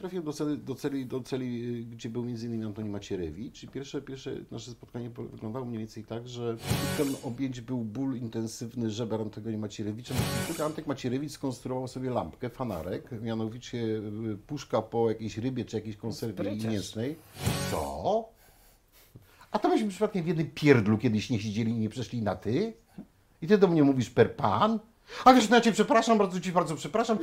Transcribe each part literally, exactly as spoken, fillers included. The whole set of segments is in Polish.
trafiłem do celi, do celi, do celi gdzie był między innymi Antoni Macierewicz. I pierwsze, pierwsze nasze spotkanie wyglądało mniej więcej tak, że skutkiem objęć był ból intensywny żeber Antoni Macierewicza. Wtedy Antek Macierewicz skonstruował sobie lampkę, fanarek, mianowicie puszka po jakiejś rybie czy jakiejś konserwie mięsnej. Co? A to myśmy przypadkiem w jednym pierdlu kiedyś nie siedzieli i nie przeszli na ty? I ty do mnie mówisz per pan? A wiesz, no ja cię przepraszam, bardzo ci bardzo przepraszam.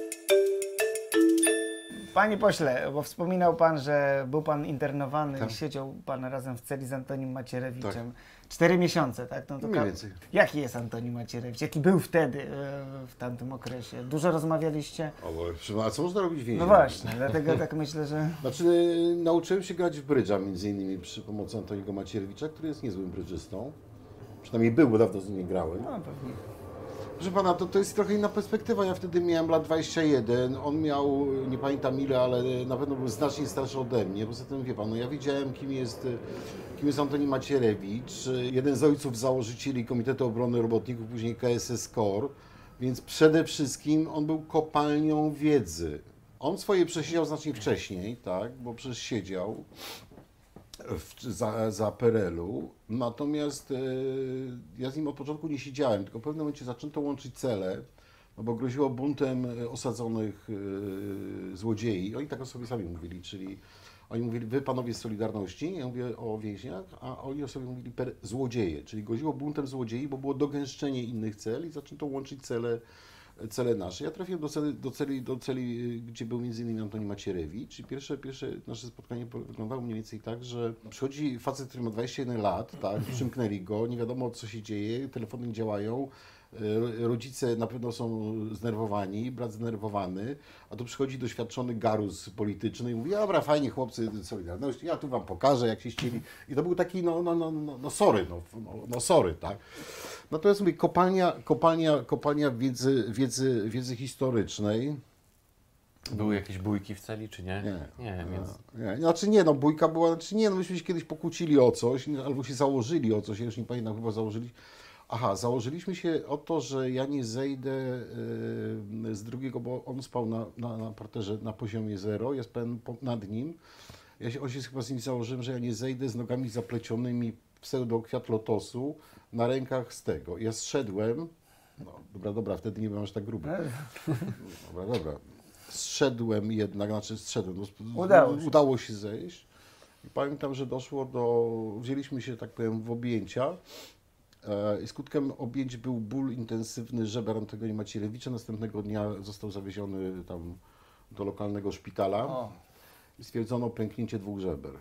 Panie pośle, bo wspominał pan, że był pan internowany Tak. i siedział pan razem w celi z Antonim Macierewiczem. Tak. Cztery miesiące, tak? No to Mniej więcej. Jaki jest Antoni Macierewicz? Jaki był wtedy, e, w tamtym okresie? Dużo rozmawialiście? O, a co można robić w więzieniu? No właśnie, dlatego tak myślę, że... Znaczy, nauczyłem się grać w brydża, między innymi przy pomocy Antoniego Macierewicza, który jest niezłym brydżystą. Przynajmniej był, bo dawno z nim nie grałem. No pewnie. Proszę pana, to, to jest trochę inna perspektywa. Ja wtedy miałem lat dwadzieścia jeden, on miał, nie pamiętam ile, ale na pewno był znacznie starszy ode mnie. Poza tym, wie pan, no ja wiedziałem, kim jest, kim jest Antoni Macierewicz, jeden z ojców założycieli Komitetu Obrony Robotników, później K S S K O R, więc przede wszystkim on był kopalnią wiedzy. On swoje przesiedział znacznie wcześniej, tak, bo przecież siedział w, za, za P R L u, natomiast e, ja z nim od początku nie siedziałem, tylko w pewnym momencie zaczęto łączyć cele, no bo groziło buntem osadzonych e, złodziei. Oni tak o sobie sami mówili, czyli oni mówili, wy panowie z Solidarności, ja mówię o więźniach, a oni o sobie mówili per złodzieje, czyli groziło buntem złodziei, bo było dogęszczenie innych cel i zaczęto łączyć cele cele nasze. Ja trafiłem do celi, do celi, do celi gdzie był między innymi Antoni Macierewicz. I pierwsze, pierwsze nasze spotkanie wyglądało mniej więcej tak, że przychodzi facet, który ma dwadzieścia jeden lat, tak, przymknęli go, nie wiadomo co się dzieje, telefony nie działają, rodzice na pewno są znerwowani, brat zdenerwowany, a tu przychodzi doświadczony garuz polityczny i mówi, dobra, fajnie chłopcy Solidarności, ja tu wam pokażę, jak się ścieli. I to był taki, no, no, no, no, no sorry, no, no, no sorry, tak. Natomiast mówię, kopalnia, kopalnia, kopalnia wiedzy, wiedzy, wiedzy historycznej. Były jakieś bójki w celi, czy nie? Nie. Nie, więc... nie. Znaczy nie, no bójka była, znaczy nie, no myśmy się kiedyś pokłócili o coś, albo się założyli o coś, ja już nie pamiętam, chyba założyli. Aha, założyliśmy się o to, że ja nie zejdę yy, z drugiego, bo on spał na, na, na parterze na poziomie zero, ja spałem po, nad nim. Ja się, on się chyba z nim założyłem, że ja nie zejdę z nogami zaplecionymi pseudo kwiat lotosu na rękach z tego. Ja zszedłem, no dobra, dobra, wtedy nie byłem aż tak gruby. Dobra, dobra. Zszedłem jednak, znaczy zszedłem, Udało się. udało się zejść. I pamiętam, że doszło do, wzięliśmy się, tak powiem, w objęcia. I skutkiem objęć był ból intensywny żeber Antoni Macierewicza. Następnego dnia został zawieziony tam do lokalnego szpitala. O. I stwierdzono pęknięcie dwóch żeber.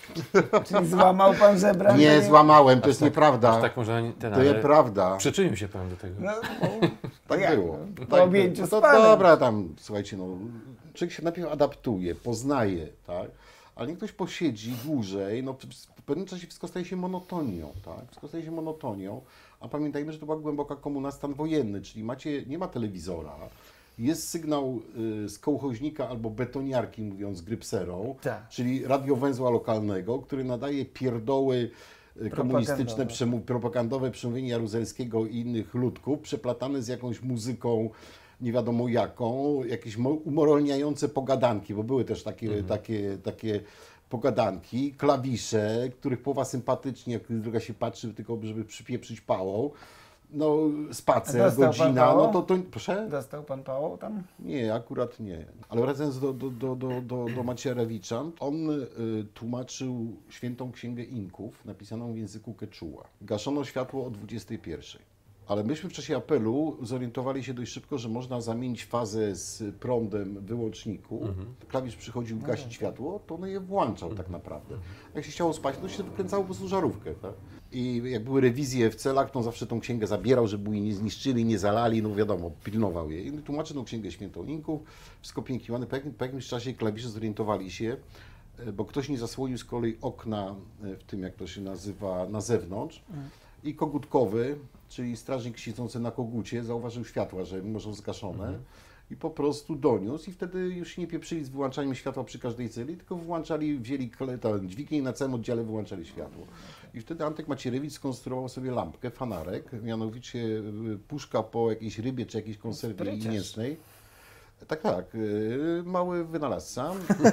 Czyli złamał pan żebra? Nie złamałem, to jest tak, nieprawda. Aż tak może nie ten, To jest prawda. Przyczynił się pan do tego. No, Tak jak? było. Po Tak objęciu było. z No to panem. dobra, tam słuchajcie, no, człowiek się najpierw adaptuje, poznaje, tak? Ale niech ktoś posiedzi dłużej, no w pewnym czasie wszystko staje się monotonią, tak? Wszystko staje się monotonią, a pamiętajmy, że to była głęboka komuna, stan wojenny, czyli macie, nie ma telewizora, jest sygnał y, z kołchoźnika albo betoniarki, mówiąc grypserą, Tak. czyli radiowęzła lokalnego, który nadaje pierdoły y, komunistyczne, przemów, propagandowe przemówienie Jaruzelskiego i innych ludków, przeplatane z jakąś muzyką nie wiadomo jaką, jakieś umoralniające pogadanki, bo były też takie, mhm. takie, takie pogadanki, klawisze, których połowa sympatycznie, jak druga się patrzy, tylko żeby przypieprzyć pałą. No, spacer, Dostał godzina, no to, to proszę? Dostał pan pałą tam? Nie, akurat nie. Ale wracając do, do, do, do, do, do Macierewicza, on y, tłumaczył Świętą Księgę Inków, napisaną w języku quechua. Gaszono światło o dwudziestej pierwszej. Ale myśmy w czasie apelu zorientowali się dość szybko, że można zamienić fazę z prądem w wyłączniku. Mhm. Klawisz przychodził gasić światło, to on je włączał tak naprawdę. Jak się chciało spać, to się wykręcało po prostu żarówkę. Tak? I jak były rewizje w celach, to on zawsze tą księgę zabierał, żeby jej nie zniszczyli, nie zalali, no wiadomo, pilnował jej. I tłumaczy tą Księgę Świętą Inków, wszystko pięknie ładne. Po, po jakimś czasie klawisze zorientowali się, bo ktoś nie zasłonił z kolei okna w tym, jak to się nazywa, na zewnątrz. Mhm. I kogutkowy, czyli strażnik siedzący na kogucie, zauważył światła, że mimo że zgaszone mhm. i po prostu doniósł i wtedy już się nie pieprzyli z wyłączaniem światła przy każdej celi, tylko włączali, wzięli dźwignię i na całym oddziale wyłączali światło. I wtedy Antek Macierewicz skonstruował sobie lampkę, fanarek, mianowicie puszka po jakiejś rybie czy jakiejś konserwie mięsnej. Tak, tak. y, Mały wynalazca.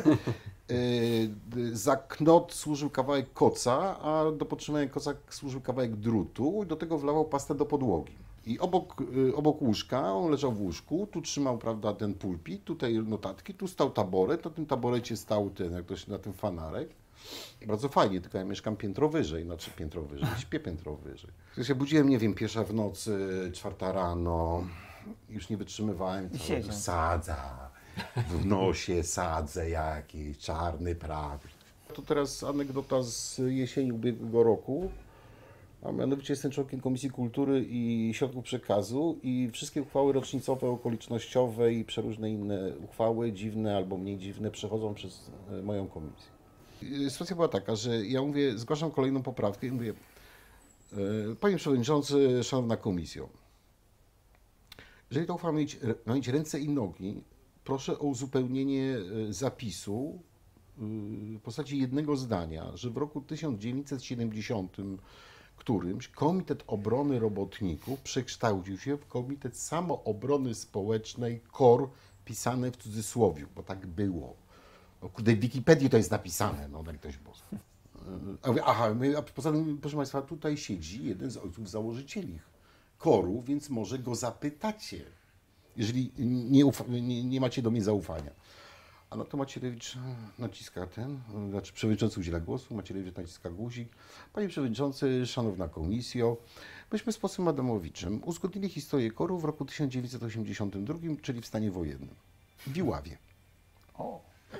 Y, Za knot służył kawałek koca, a do podtrzymania koca służył kawałek drutu i do tego wlewał pastę do podłogi. I obok, y, obok łóżka, on leżał w łóżku, tu trzymał, prawda, ten pulpit, tutaj notatki, tu stał taboret, na tym taborecie stał ten, jak to się na tym fanarek. Bardzo fajnie, tylko ja mieszkam piętro wyżej, znaczy piętro wyżej, śpię piętro wyżej. Ja się budziłem, nie wiem, pierwsza w nocy, czwarta rano, już nie wytrzymywałem, I co siedział. sadza, w nosie sadzę jakiś, czarny praw. To teraz anegdota z jesieni ubiegłego roku, a mianowicie jestem członkiem Komisji Kultury i Środków Przekazu i wszystkie uchwały rocznicowe, okolicznościowe i przeróżne inne uchwały, dziwne albo mniej dziwne, przechodzą przez e, moją komisję. I sytuacja była taka, że ja mówię, zgłaszam kolejną poprawkę i mówię, e, Panie Przewodniczący, Szanowna Komisjo, jeżeli ta uchwała ma mieć, ma mieć ręce i nogi, proszę o uzupełnienie e, zapisu e, w postaci jednego zdania, że w roku tysiąc dziewięćset siedemdziesiątym którymś Komitet Obrony Robotników przekształcił się w Komitet Samoobrony Społecznej K O R, pisane w cudzysłowiu, bo tak było. No, kurde, w Wikipedii to jest napisane, no tak ktoś było. A mówię, aha, my- a poza tym, proszę Państwa, tutaj siedzi jeden z ojców założycieli K O R-u, więc może go zapytacie, jeżeli nie, ufa, nie, nie macie do mnie zaufania. A no to Macierewicz naciska ten, znaczy przewodniczący udziela głosu, Macierewicz naciska guzik. Panie Przewodniczący, Szanowna Komisjo, myśmy z posłem Adamowiczem uzgodnili historię K O R-u w roku tysiąc dziewięćset osiemdziesiątym drugim, czyli w stanie wojennym, w Iławie. O,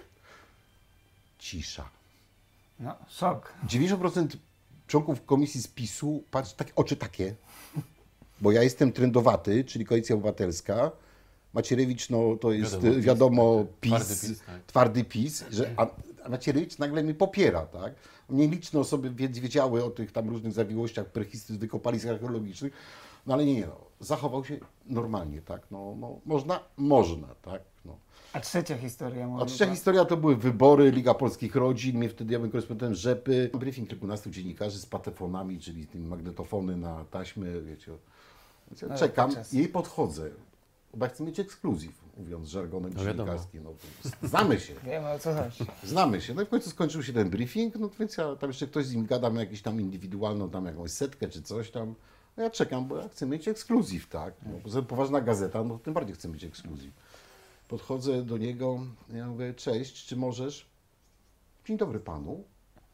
Cisza. no, szok. dziewięćdziesiąt procent członków komisji z PiSu, patrz, tak, oczy takie, bo ja jestem trendowaty, czyli Koalicja Obywatelska. Macierewicz, no to jest Wiadomo, wiadomo, PiS, PiS, twardy PiS, tak. twardy PiS, że, a, a Macierewicz nagle mnie popiera, tak? Nieliczne osoby wiedz- wiedziały o tych tam różnych zawiłościach prehistoryków, wykopalisk archeologicznych, no ale nie, nie, no, zachował się normalnie, tak? No, no można, można, tak? No. A trzecia historia A może. trzecia historia to były wybory, Liga Polskich Rodzin, mnie wtedy ja byłem korespondentem Rzepy. Briefing kilkunastu dziennikarzy z patefonami, czyli tymi magnetofony na taśmy, wiecie. Więc ja No, czekam podczas- i jej podchodzę, bo ja chcę mieć ekskluzyw, mówiąc żargonem No wiadomo. dziennikarskim. No, to znamy się, Wiemy, o co chodzi. znamy się. No i w końcu skończył się ten briefing, no więc ja tam jeszcze ktoś z nim gada, ma jakąś tam indywidualną, tam jakąś setkę czy coś tam. No ja czekam, bo ja chcę mieć ekskluzyw, tak. No, poza tym poważna gazeta, no tym bardziej chcę mieć ekskluzyw. Podchodzę do niego, ja mówię, cześć, czy możesz? Dzień dobry panu.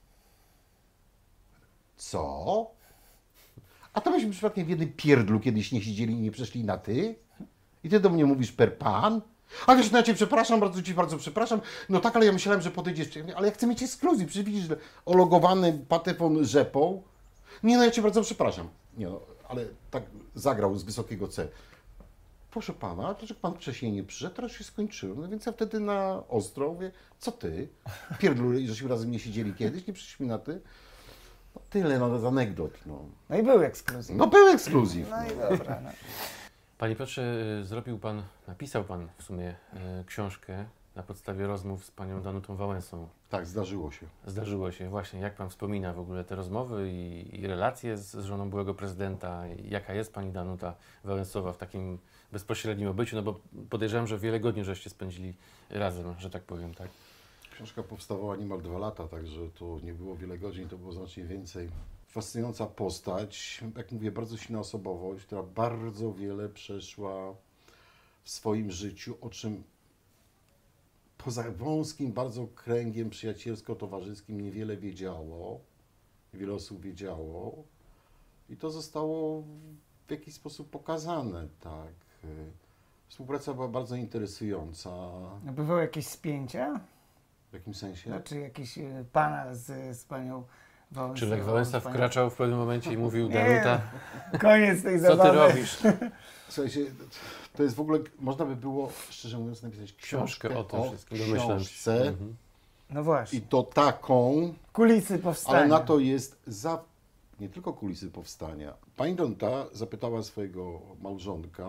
Co? A to myśmy przypadkiem w jednym pierdlu kiedyś nie siedzieli i nie przeszli na ty? I ty do mnie mówisz per pan? A wiesz, no ja cię przepraszam, bardzo ci bardzo przepraszam. No tak, ale ja myślałem, że podejdziesz. Ja mówię, ale ja chcę mieć ekskluzyw, przecież widzisz, że ologowany patefon rzepą. Nie, no ja cię bardzo przepraszam. Nie no, ale tak zagrał z wysokiego C. Proszę pana, dlaczego pan wcześniej nie przyszedł? Teraz się skończyło. No więc ja wtedy na ostro mówię, co ty? Pierdlu, żeśmy razem nie siedzieli kiedyś, nie przyszliśmy na ty. No tyle no, z anegdot. No. No i był ekskluzyw. no był ekskluzyw. No No. i dobra. No. Panie Piotrze, y, zrobił Pan, napisał Pan w sumie y, książkę na podstawie rozmów z Panią Danutą Wałęsą. Tak, zdarzyło się. Zdarzyło się właśnie, jak Pan wspomina w ogóle te rozmowy i, i relacje z, z żoną byłego prezydenta, i jaka jest Pani Danuta Wałęsowa w takim bezpośrednim obyciu, no bo podejrzewam, że wiele godzin żeście spędzili razem, że tak powiem, tak? Książka powstawała niemal dwa lata, także to nie było wiele godzin, to było znacznie więcej. Fascynująca postać, jak mówię, bardzo silna osobowość, która bardzo wiele przeszła w swoim życiu, o czym poza wąskim bardzo kręgiem przyjacielsko-towarzyskim niewiele wiedziało, niewiele osób wiedziało i to zostało w jakiś sposób pokazane, tak. Współpraca była bardzo interesująca. A bywały jakieś spięcia? W jakim sensie? Znaczy jakiś y, pana z, z panią Wałęsą? Czy Lech Wałęsa z panią- wkraczał w pewnym momencie i mówił, Nie, Danuta, Koniec tej co zabawy. ty robisz? Słuchajcie, to jest w ogóle, można by było, szczerze mówiąc, napisać książkę, Książkę o tym o wszystkim, domyślam się. książce Mhm. No właśnie. i to taką, Kulisy powstania. ale na to jest za, nie tylko kulisy powstania. Pani Danuta zapytała swojego małżonka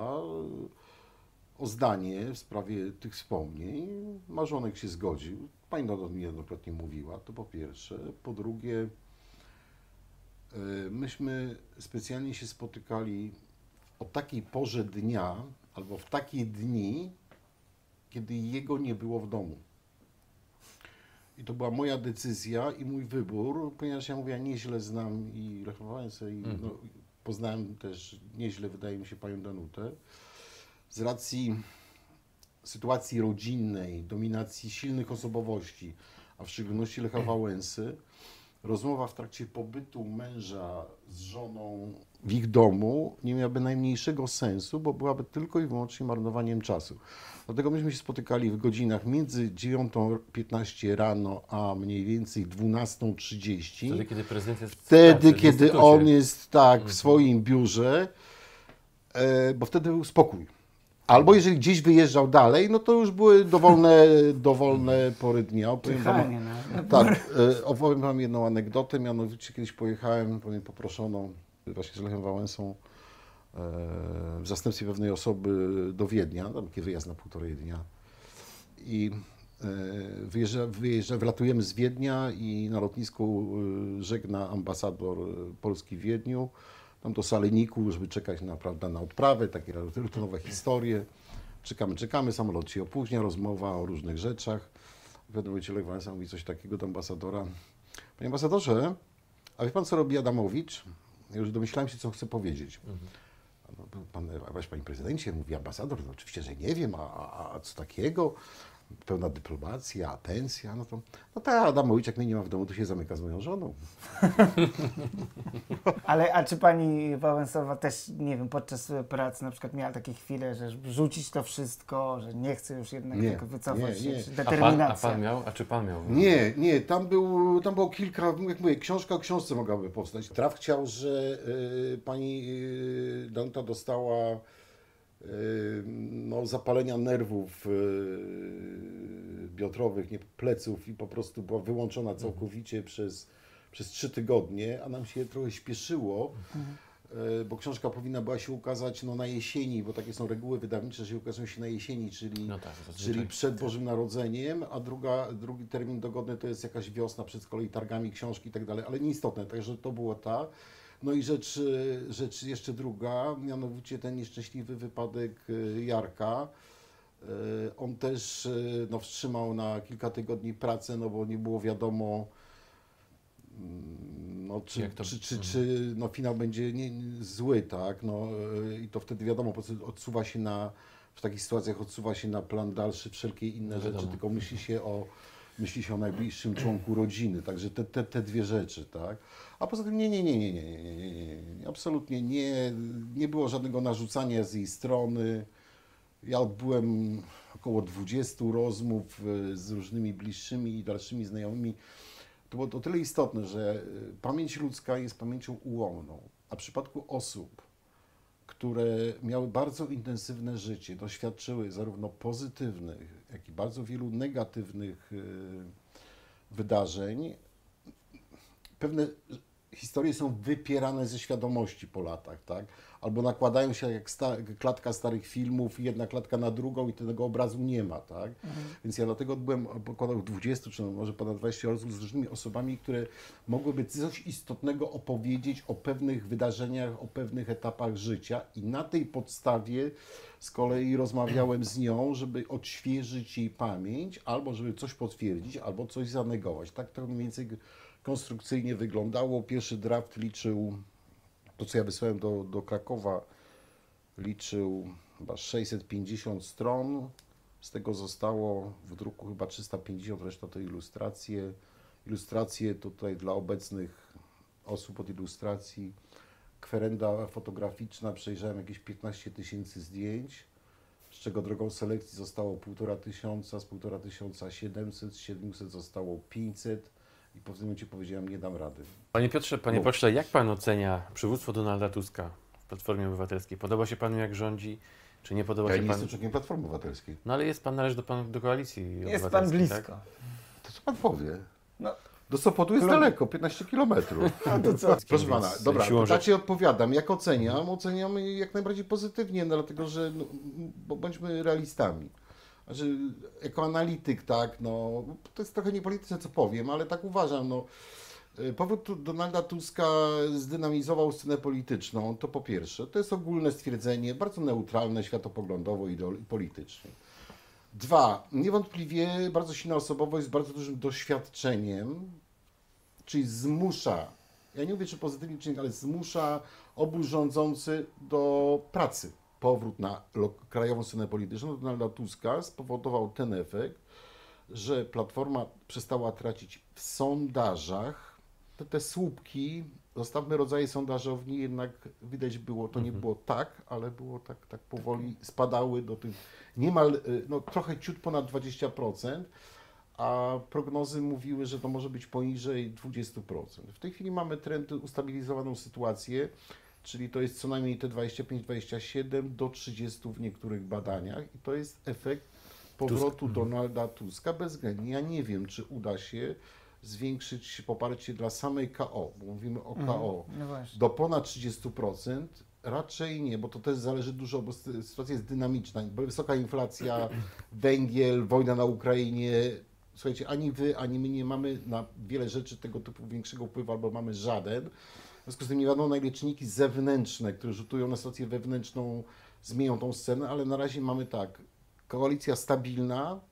o zdanie w sprawie tych wspomnień. Małżonek się zgodził. Pani Danuta mi jednokrotnie mówiła, to po pierwsze. Po drugie, y, myśmy specjalnie się spotykali o takiej porze dnia, albo w takie dni, kiedy jego nie było w domu. I to była moja decyzja i mój wybór, ponieważ ja mówię, ja nieźle znam i Lecha Wałęsę i no, poznałem też nieźle, wydaje mi się, panią Danutę. Z racji sytuacji rodzinnej, dominacji silnych osobowości, a w szczególności Lecha Wałęsy, rozmowa w trakcie pobytu męża z żoną w ich domu nie miałaby najmniejszego sensu, bo byłaby tylko i wyłącznie marnowaniem czasu. Dlatego myśmy się spotykali w godzinach między dziewiątą piętnaście rano, a mniej więcej dwunastą trzydzieści. Wtedy, kiedy prezydent jest w Wtedy, pracy, w kiedy instytucie. on jest tak w Mhm. swoim biurze, e, bo wtedy był spokój. Albo jeżeli gdzieś wyjeżdżał dalej, no to już były dowolne, dowolne pory dnia. Opowiem wam, Czyhanie na... tak, e, opowiem wam jedną anegdotę, mianowicie kiedyś pojechałem, powiem, poproszono właśnie z Lechem Wałęsą e, w zastępstwie pewnej osoby do Wiednia, tam taki wyjazd na półtorej dnia. I e, wyjeżdża, wyjeżdża, wylatujemy z Wiednia i na lotnisku e, żegna ambasador e, Polski w Wiedniu, tam do Saleniku, żeby czekać na, prawda, na odprawę, takie rutynowe historie. Czekamy, czekamy, samolot się opóźnia, rozmowa o różnych rzeczach. W pewnym momencie Lech Wałęsa mówi coś takiego do ambasadora. Panie ambasadorze, a wie pan, co robi Adamowicz? Ja już domyślałem się, co chce powiedzieć. Mhm. No, pan, a weź, panie prezydencie, mówi ambasador, no oczywiście, że nie wiem, a, a, a co takiego? Pełna dyplomacja, atencja, no to, no tak, Adamowicz, jak mnie nie ma w domu, to się zamyka z moją żoną. Ale a czy pani Wałęsowa też, nie wiem, podczas pracy na przykład miała takie chwile, że rzucić to wszystko, że nie chce już jednak Nie, tego wycofać nie, nie. się, A pan, determinacja. a pan miał? A czy pan miał? Nie, nie, tam, był, tam było kilka, jak mówię, książka o książce mogłaby powstać. Traf chciał, że y, pani y, Danuta dostała y, no, zapalenia nerwów y, biodrowych, nie, pleców i po prostu była wyłączona całkowicie przez, przez trzy tygodnie, a nam się trochę śpieszyło. y, Bo książka powinna była się ukazać no, na jesieni, bo takie są reguły wydawnicze, że ukazują się na jesieni, czyli No tak, zazwyczaj. czyli przed Bożym Narodzeniem, a druga, drugi termin dogodny to jest jakaś wiosna przed z kolei targami książki i tak dalej, ale nieistotne, także to było ta. No i rzecz, rzecz jeszcze druga, mianowicie ten nieszczęśliwy wypadek Jarka. On też no, wstrzymał na kilka tygodni pracę, no bo nie było wiadomo, no, czy, Jak to- czy, czy, mhm. czy no, finał będzie nie, zły, tak? No, i to wtedy wiadomo, po prostu odsuwa się na, w takich sytuacjach odsuwa się na plan dalszy wszelkie inne No rzeczy, wiadomo. tylko myśli się o, myśli się o najbliższym członku rodziny, także te, te, te dwie rzeczy, tak? A poza tym nie, nie, nie, nie, nie, nie, nie, nie, nie, nie, absolutnie nie, nie było żadnego narzucania z jej strony. Ja odbyłem około dwudziestu rozmów y, z różnymi bliższymi i dalszymi znajomymi. To było to tyle istotne, że y, pamięć ludzka jest pamięcią ułomną, a w przypadku osób, które miały bardzo intensywne życie, doświadczyły zarówno pozytywnych, jak i bardzo wielu negatywnych y, wydarzeń, pewne historie są wypierane ze świadomości po latach, tak? Albo nakładają się jak sta klatka starych filmów, jedna klatka na drugą i tego obrazu nie ma, tak? Mhm. Więc ja dlatego byłem około dwudziestu, czy może ponad dwudziestu rozmów z różnymi osobami, które mogłyby coś istotnego opowiedzieć o pewnych wydarzeniach, o pewnych etapach życia i na tej podstawie z kolei rozmawiałem z nią, żeby odświeżyć jej pamięć, albo żeby coś potwierdzić, albo coś zanegować. Tak to mniej więcej konstrukcyjnie wyglądało. Pierwszy draft liczył, to co ja wysłałem do, do Krakowa, liczył chyba sześćset pięćdziesiąt stron. Z tego zostało w druku chyba trzysta pięćdziesiąt, reszta to ilustracje. Ilustracje tutaj dla obecnych osób od ilustracji. Kwerenda fotograficzna, przejrzałem jakieś piętnaście tysięcy zdjęć, z czego drogą selekcji zostało półtora tysiąca, z półtora tysiąca siedemset, z siedmiuset zostało pięćset. I po tym momencie powiedziałem, nie dam rady. Panie Piotrze, panie Bo- pośle, jak pan ocenia przywództwo Donalda Tuska w Platformie Obywatelskiej? Podoba się panu, jak rządzi, czy nie podoba Ja się nie panu? jestem członkiem Platformy Obywatelskiej. No ale jest pan, należy do, pan, do koalicji Jest pan obywatelskiej, blisko. tak? To co pan powie? No, Do Sopotu jest Klub- daleko, piętnaście kilometrów. a to co? Proszę pana, Więc dobra, siłą to tak rzeczy- ci odpowiadam. Jak oceniam? Oceniam jak najbardziej pozytywnie, no, dlatego że, no, bo bądźmy realistami. Znaczy, jako analityk, tak, no, to jest trochę niepolityczne, co powiem, ale tak uważam, no. Powrót tu- Donalda Tuska zdynamizował scenę polityczną, to po pierwsze. To jest ogólne stwierdzenie, bardzo neutralne światopoglądowo i ideo- i politycznie. Dwa, niewątpliwie bardzo silna osobowość z bardzo dużym doświadczeniem, czyli zmusza, ja nie mówię czy pozytywnie, czy nie, ale zmusza obu rządzący do pracy. Powrót na krajową scenę polityczną Donalda Tuska spowodował ten efekt, że Platforma przestała tracić w sondażach. Te, te słupki, zostawmy rodzaje sondażowni, jednak widać było, to nie było tak, ale było tak, tak powoli, spadały do tych niemal, no trochę ciut ponad dwadzieścia procent, a prognozy mówiły, że to może być poniżej dwadzieścia procent. W tej chwili mamy trend, ustabilizowaną sytuację, czyli to jest co najmniej te dwadzieścia pięć dwadzieścia siedem do trzydziestu w niektórych badaniach i to jest efekt powrotu Tusk. Donalda Tuska bezwzględnie. Ja nie wiem, czy uda się zwiększyć poparcie dla samej K O, bo mówimy o K O, no do ponad trzydziestu procent. Raczej nie, bo to też zależy dużo, bo sytuacja jest dynamiczna. Wysoka inflacja, węgiel, wojna na Ukrainie. Słuchajcie, ani wy, ani my nie mamy na wiele rzeczy tego typu większego wpływu, albo mamy żaden. W związku z tym nie wiadomo, na ile czynniki zewnętrzne, które rzutują na sytuację wewnętrzną, zmienią tą scenę, ale na razie mamy tak, koalicja stabilna,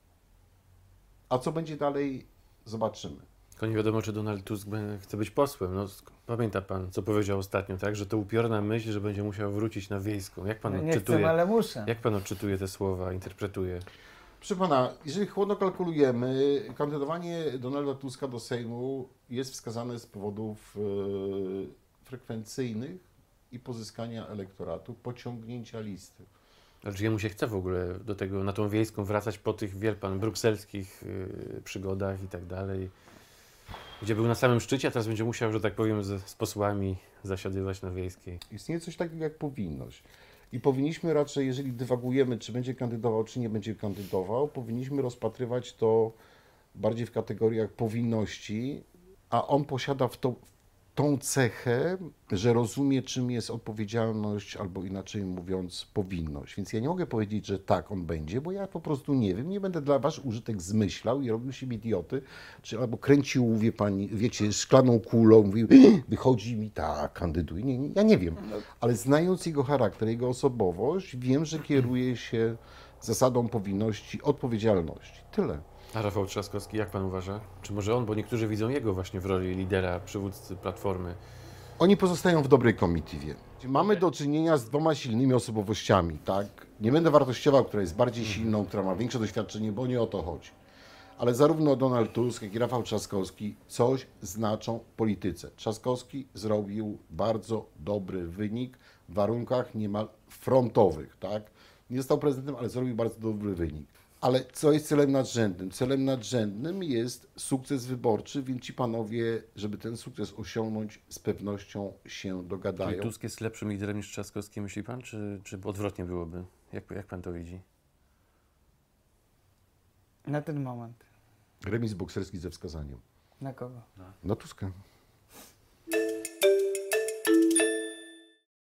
a co będzie dalej, zobaczymy. Tylko nie wiadomo, czy Donald Tusk chce być posłem. No, pamięta pan, co powiedział ostatnio, tak? Że to upiorna myśl, że będzie musiał wrócić na wiejską. Jak pan No nie odczytuje? chcę, ale muszę. Jak pan odczytuje te słowa, interpretuje? Proszę pana, jeżeli chłodno kalkulujemy, kandydowanie Donalda Tuska do Sejmu jest wskazane z powodów e, frekwencyjnych i pozyskania elektoratu, pociągnięcia listy. Ale czy jemu się chce w ogóle do tego, na tą wiejską wracać po tych, wie pan, brukselskich yy, przygodach i tak dalej, gdzie był na samym szczycie, a teraz będzie musiał, że tak powiem, z, z posłami zasiadywać na wiejskiej. Istnieje coś takiego jak powinność. I powinniśmy raczej, jeżeli dywagujemy, czy będzie kandydował, czy nie będzie kandydował, powinniśmy rozpatrywać to bardziej w kategoriach powinności, a on posiada w to, tą cechę, że rozumie, czym jest odpowiedzialność, albo inaczej mówiąc, powinność. Więc ja nie mogę powiedzieć, że tak, on będzie, bo ja po prostu nie wiem, nie będę dla wasz użytek zmyślał i robił siebie idioty, czy albo kręcił, wie pani, wiecie, szklaną kulą, mówił, wychodzi mi tak, kandyduje. Nie, nie, ja nie wiem, ale znając jego charakter, jego osobowość, wiem, że kieruje się zasadą powinności, odpowiedzialności. Tyle. A Rafał Trzaskowski, jak pan uważa? Czy może on, bo niektórzy widzą jego właśnie w roli lidera, przywódcy Platformy? Oni pozostają w dobrej komitywie. Mamy do czynienia z dwoma silnymi osobowościami, tak? Nie będę wartościował, która jest bardziej silną, która ma większe doświadczenie, bo nie o to chodzi. Ale zarówno Donald Tusk, jak i Rafał Trzaskowski coś znaczą w polityce. Trzaskowski zrobił bardzo dobry wynik w warunkach niemal frontowych, tak? Nie został prezydentem, ale zrobił bardzo dobry wynik. Ale co jest celem nadrzędnym? Celem nadrzędnym jest sukces wyborczy, więc ci panowie, żeby ten sukces osiągnąć, z pewnością się dogadają. Czyli Tusk jest lepszym liderem niż Trzaskowski, myśli pan, czy, czy odwrotnie byłoby? Jak, jak pan to widzi? Na ten moment. Remis bokserski ze wskazaniem. Na kogo? Na Tuska.